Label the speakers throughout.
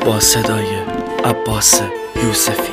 Speaker 1: با صدای عباس یوسفی.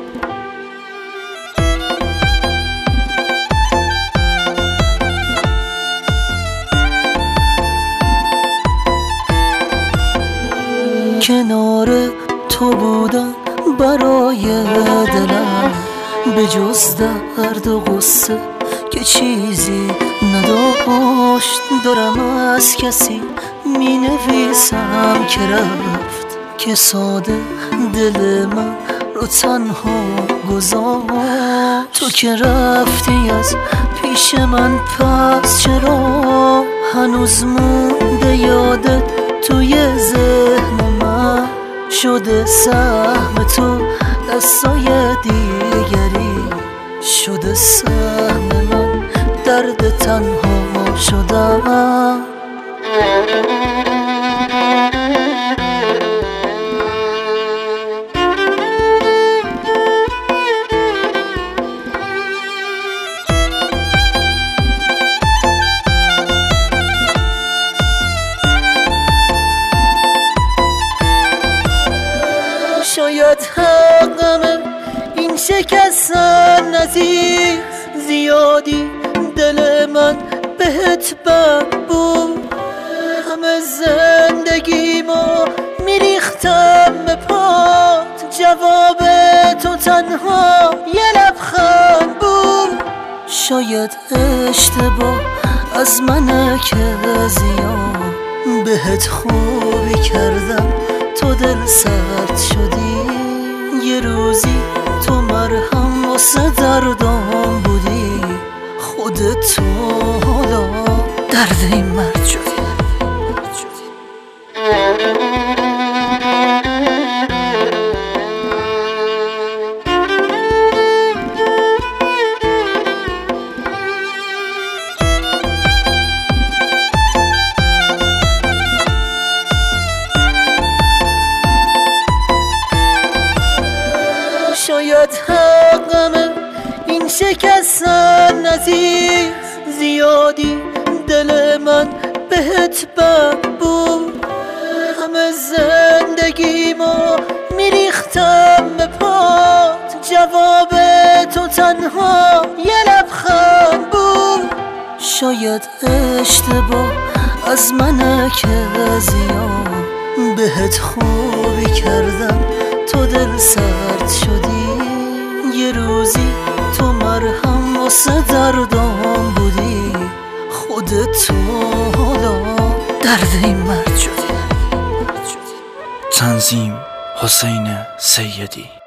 Speaker 2: کنار تو بودم برای دلم، به جز درد و غصه که چیزی نداشت. دارم از کسی می نویسم که رفت، که ساده دل من رو تنها گذاشت. تو که رفتی از پیش من، پس چرا هنوز مونده یادت توی ذهن من؟ شده سهم تو دستای دیگری، شده سهم من درد تنها شدم. شاید حقمه این شکستن عزیز، زیادی دل من بهت بد بود. همه زندگیمو میریختم به پات، جواب تو تنها یه لبخند بود. شاید اشتباه از منه که زیاد بهت خوبی کردم، تو دل سرد شدی. یه روزی تو مرهم واسه دردام بودی، خودت تو حالا درد این مرد شدی. شاید حقمه این شکستن عزیز، زیادی دل من بهت بد بود. همه زندگیمو میریختم به پات، جواب تو تنها یه لبخند بود. شاید اشتباه از منه که زیاد بهت خوبی کردم، تو دل سرد شدی. یه روزی تو مرهم واسه دردام بودی، خودت تو حالا درد این مرد شدی.
Speaker 1: تنظیم حسین سیدی.